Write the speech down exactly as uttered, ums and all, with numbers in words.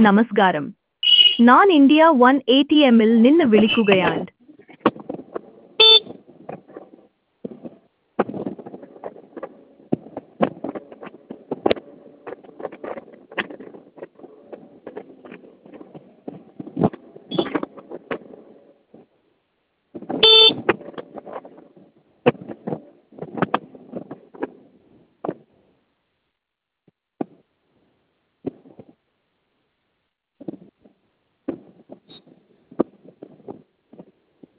നമസ്കാരം. ഞാൻ India one A T എമ്മിൽ നിന്ന് വിളിക്കുകയാണ്.